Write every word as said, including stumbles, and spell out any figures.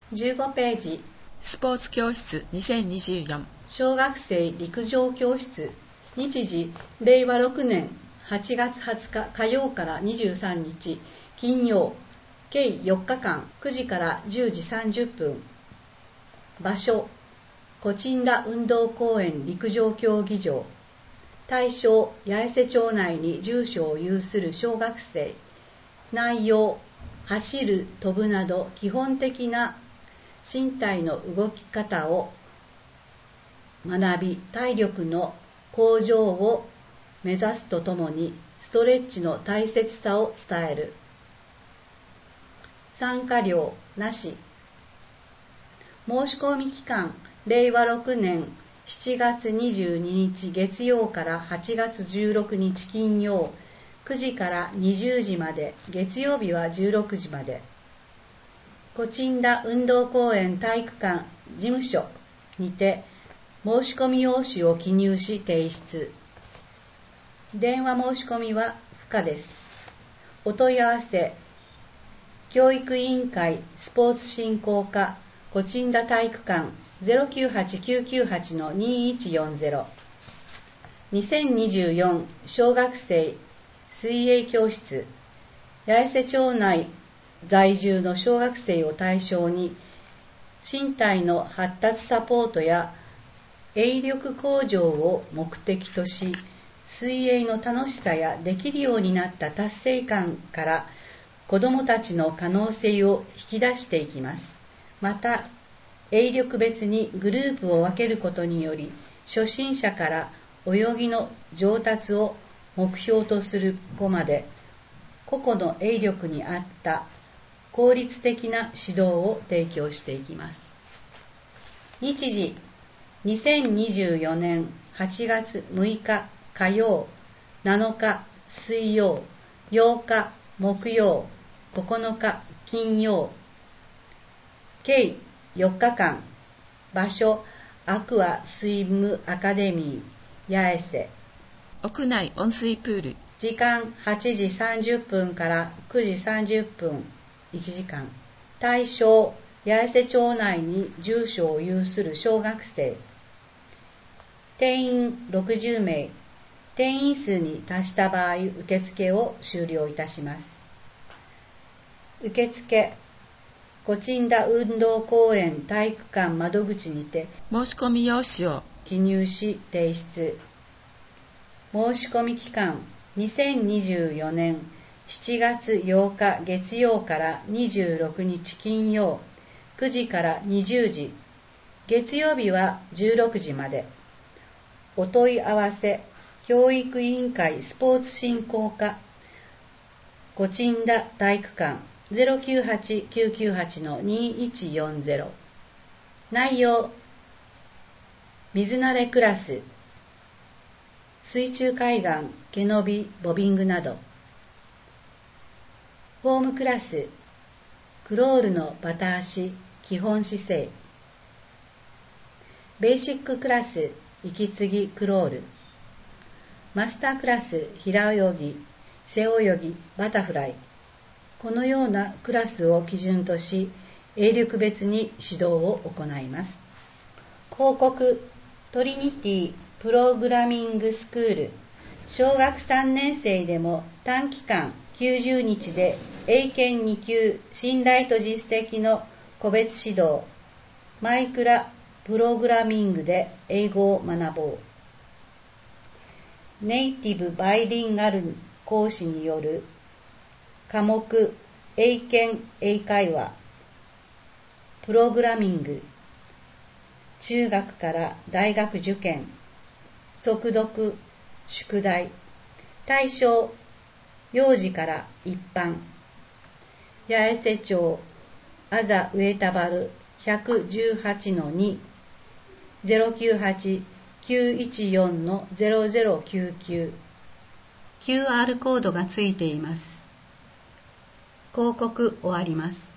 じゅうごページ、 スポーツ教室にせんにじゅうよん小学生陸上教室、日時れいわろくねんはちがつはつか火曜からにじゅうさんにち金曜、計よっかかんくじからじゅうじさんじゅっぷん。場所、コチンダ運動公園陸上競技場。対象、八重瀬町内に住所を有する小学生。内容、走る、飛ぶなど基本的な身体の動き方を学び、体力の向上を目指すとともにストレッチの大切さを伝える。参加料なし。申し込み期間、れいわろくねんしちがつにじゅうににち月曜からはちがつじゅうろくにち金曜、くじからにじゅうじまで、月曜日はじゅうろくじまで。コチンダ運動公園体育館事務所にて申し込み用紙を記入し提出。電話申し込みは不可です。お問い合わせ、教育委員会スポーツ振興課コチンダ体育館 ゼロきゅうはちきゅうきゅうはちのにいちよんゼロ。にせんにじゅうよん小学生水泳教室、八重瀬町内在住の小学生を対象に身体の発達サポートや泳力向上を目的とし、水泳の楽しさやできるようになった達成感から子どもたちの可能性を引き出していきます。また、泳力別にグループを分けることにより、初心者から泳ぎの上達を目標とする子まで、個々の泳力に合った効率的な指導を提供していきます。日時、にせんにじゅうよねんはちがつむいか火曜、なのか水曜、ようか木曜、ここのか金曜、計よっかかん。場所、アクアスイムアカデミー八重瀬。 屋内温水プール。 時間はちじさんじゅっぷんからくじさんじゅっぷん、いちじかん。対象、八重瀬町内に住所を有する小学生。定員ろくじゅうめい。定員数に達した場合、受付を終了いたします。受付、コチンダ運動公園体育館窓口にて申し込み用紙を記入し提出。申し込み期間、にせんにじゅうよねんしちがつようか月曜からにじゅうろくにち金曜、くじからにじゅうじ、月曜日はじゅうろくじまで。お問い合わせ、教育委員会スポーツ振興課コチンダ体育館 ゼロきゅうはちきゅうきゅうはちのにいちよんゼロ。内容、水慣れクラス、水中海岸、毛伸び、ボビングなど。フォームクラス、クロールのバタ足、基本姿勢。ベーシッククラス、息継ぎクロール。マスタークラス、平泳ぎ、背泳ぎ、バタフライ。このようなクラスを基準とし、泳力別に指導を行います。広告、トリニティプログラミングスクール。小学さんねん生でも短期間きゅうじゅうにちで英検にきゅう、信頼と実績の個別指導。マイクラプログラミングで英語を学ぼう。ネイティブバイリンガル講師による科目英検英会話プログラミング。中学から大学受験速読宿題。対象、幼児から一般。八重瀬町アザウエタバルひゃくじゅうはちのに ゼロきゅうはちきゅういちよんのゼロゼロきゅうきゅう。キューアール コードがついています。広告終わります。